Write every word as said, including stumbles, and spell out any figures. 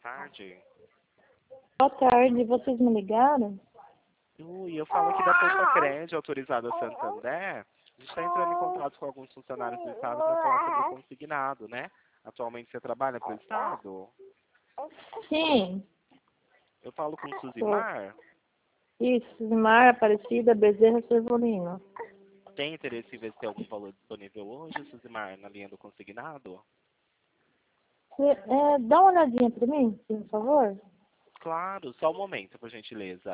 tarde. Boa tarde, vocês me ligaram? Ui, eu falo aqui da Poupa Crédito, autorizada Santander. A gente está entrando em contato com alguns funcionários do Estado para falar sobre o consignado, né? Atualmente você trabalha para o Estado? Sim. Eu falo com Suzimar. Isso, Mar Aparecida Bezerra Cervolino. Tem interesse em ver se tem algum valor disponível hoje, Suzimar, na linha do consignado? É, dá uma olhadinha para mim, por favor. Claro, só um momento, por gentileza.